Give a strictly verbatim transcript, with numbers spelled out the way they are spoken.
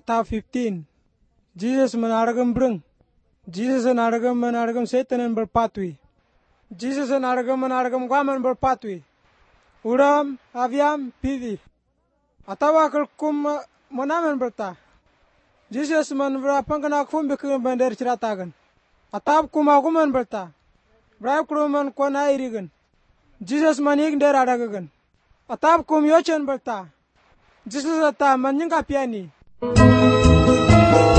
atap fifteen. Jesus menaragam breng. Jesus menaragam menaragam Satan berpatui. Jesus menaragam menaragam guaman berpatui. Uram aviam pivi. Atawa kelkum monamen berta. Jesus man berapang kena kum bikin bandar ceritakan. Atap kuma kuman berta. Berapa kuman kona irigan. Jesus manik der adagagan. Atap kum yochen berta. Jesus ata manjing kapiani.